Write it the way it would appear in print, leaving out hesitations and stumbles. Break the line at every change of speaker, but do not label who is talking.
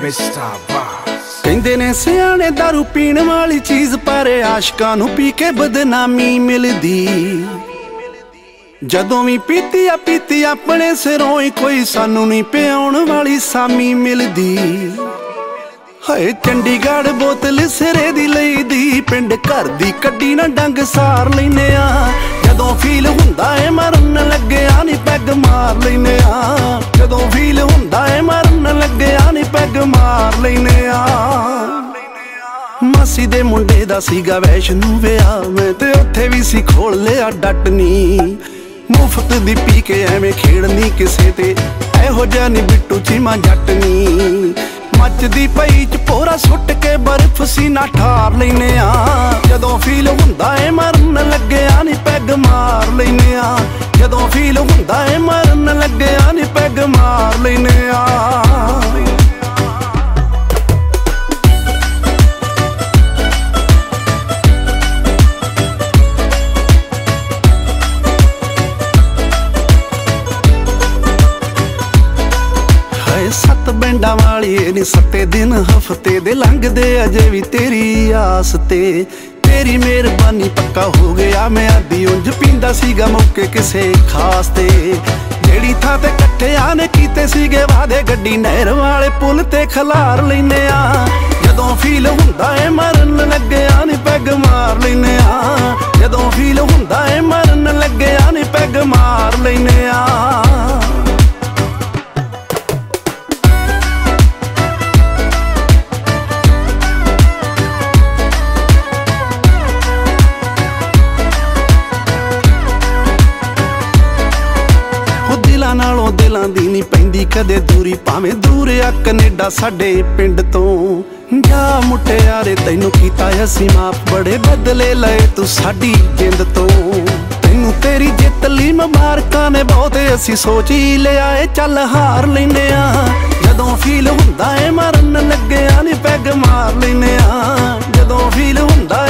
Mr. Boss
ਕਹਿੰਦੇ ਨੇ ਸਿਆਣੇ ਦਾਰੂ ਪੀਣ ਵਾਲੀ ਚੀਜ਼ ਪਰ ਆਸ਼ਕਾਂ ਨੂੰ ਪੀ ਕੇ ਬਦਨਾਮੀ ਮਿਲਦੀ। ਜਦੋਂ ਵੀ ਪੀਤੀ ਆਪਣੇ ਸਿਰੋਂ ਹੀ ਕੋਈ ਸਾਨੂੰ ਨਹੀਂ ਪਿਆਉਣ ਵਾਲੀ ਸਾਮੀ ਮਿਲਦੀ। ਹਾਏ ਚੰਡੀਗੜ੍ਹ ਬੋਤਲ ਸਿਰੇ ਦੀ ਲਈਦੀ, ਪਿੰਡ ਘਰ ਦੀ ਕੱਢੀ ਨਾ ਡੰਗ ਸਾਰ ਲੈਨੇ ਆ। ਜਦੋਂ ਫੀਲ ਹੁੰਦਾ ਏ ਮਰਨ ਲੱਗਿਆ ਨੀ ਪੈਗ ਮਾਰ ਲੈਨੇ ਆ। ਜਦੋਂ ਫੀਲ ਹੁੰਦਾ ਏ ਮਰਨ ਲੱਗਿਆ ਨੀ ਪੈਗ ਮਾਰ ਲੈਨੇ ਆ। ਮਾਸੀ ਦੇ ਮੁੰਡੇ ਦਾ ਸੀਗਾ ਵੈਸ਼ਨੂ ਵਿਆਹ, ਮੈਂ ਤੇ ਉੱਥੇ ਵੀ ਸੀ ਖੋਲ ਲਿਆ ਡੱਟਨੀ। ਮੁਫਤ ਦੀ ਪੀ ਕੇ ਐਵੇਂ ਖੇਡਨੀ ਕਿਸੇ ਤੇ, ਇਹੋ ਜਿਹਾ ਨੀ ਬਿੱਟੂ ਚੀਮਾ ਜੱਟਨੀ। ਮੱਚਦੀ ਪਈ ਚ ਪੋਰਾ ਸੁੱਟ ਕੇ ਬਰਫ਼ ਸੀਨਾ ਠਾਰ ਲੈਨੇ ਆ। ਜਦੋਂ ਫੀਲ ਹੁੰਦਾ ਏ ਮਰਨ ਲੱਗਿਆ ਨੀ ਪੈਗ ਮਾਰ ਲੈਨੇ ਆ। ਜਦੋਂ ਫੀਲ ਹੁੰਦਾ ਏ ਮਰਨ ਲੱਗਿਆ ਨੀ ਪੈਗ ਮਾਰ ਲੈਨੇ ਆ। ਸੱਤ ਬੈਂਡਾਂ ਵਾਲੀ ਨੀ ਸੱਤੇ ਦਿਨ ਹਫਤੇ ਦੇ ਲੰਘਦੇ ਅਜੇ ਵੀ ਤੇਰੀ ਆਸ ਤੇ। ਤੇਰੀ ਮਿਹਰਬਾਨੀ ਪੱਕਾ ਹੋ ਗਿਆ ਮੈਂ ਆਦੀ ਉਂਝ ਪੀਂਦਾ ਸੀਗਾ ਮੌਕੇ ਕਿਸੇ ਖਾਸ ਤੇ। ਜਿਹੜੀ ਥਾਂ ਤੇ ਇਕੱਠਿਆਂ ਨੇ ਕੀਤੇ ਸੀਗੇ ਵਾਦੇ ਗੱਡੀ ਨਹਿਰ ਵਾਲੇ ਪੁਲ ਤੇ ਖਲਾਰ ਲੈਨੇ ਆ। ਜਦੋਂ ਫੀਲ ਹੁੰਦਾ ਏ ਮਰਨ ਲੱਗਿਆ ਨੀ ਪੈਗ ਮਾਰ ਲੈਨੇ ਆ। ਜਦੋਂ ਫੀਲ ਹੁੰਦਾ ਏ ਮਰਨ ਲੱਗਿਆ ਨੀ ਪੈਗ ਮਾਰ ਲੈਨੇ ਆ। ਨਾਲੋਂ ਦਿਲਾਂ ਦੀ ਨੀ ਪੈਂਦੀ ਕਦੇ ਦੂਰੀ, ਭਾਵੇਂ ਦੂਰ ਆ ਕਨੇਡਾ ਸਾਡੇ ਪਿੰਡ ਤੋਂ। ਜਾ ਮੁਟਿਆਰੇ ਤੈਨੂੰ ਕੀਤਾ ਅਸੀਂ ਮਾਫ, ਬੜੇ ਬਦਲੇ ਲਏ ਤੂੰ ਸਾਡੀ ਜਿੰਦ ਤੋਂ। ਤੈਨੂੰ ਤੇਰੀ ਜਿੱਤ ਲਈ ਮੁਬਾਰਕਾਂ ਨੇ ਬਹੁਤੇ, ਅਸੀਂ ਸੋਚ ਹੀ ਲਿਆ ਏ ਚੱਲ ਹਾਰ ਲੈਨੇ ਆ। ਜਦੋਂ ਫੀਲ ਹੁੰਦਾ ਏ ਮਰਨ ਲੱਗਿਆ ਨੀ ਪੈਗ ਮਾਰ ਲੈਨੇ ਆ। ਜਦੋਂ ਫੀਲ ਹੁੰਦਾ